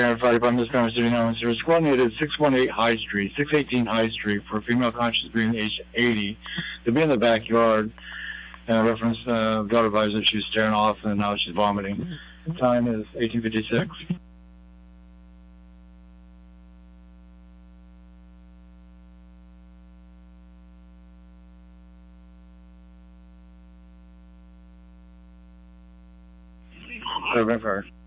Fire Department, this parent sitting on service coordinated 618 High Street, 618 High Street for a female conscious being age 80 to be in the backyard. Reference, daughter advised that she was staring off and now she's vomiting. Time is 1856. Fire.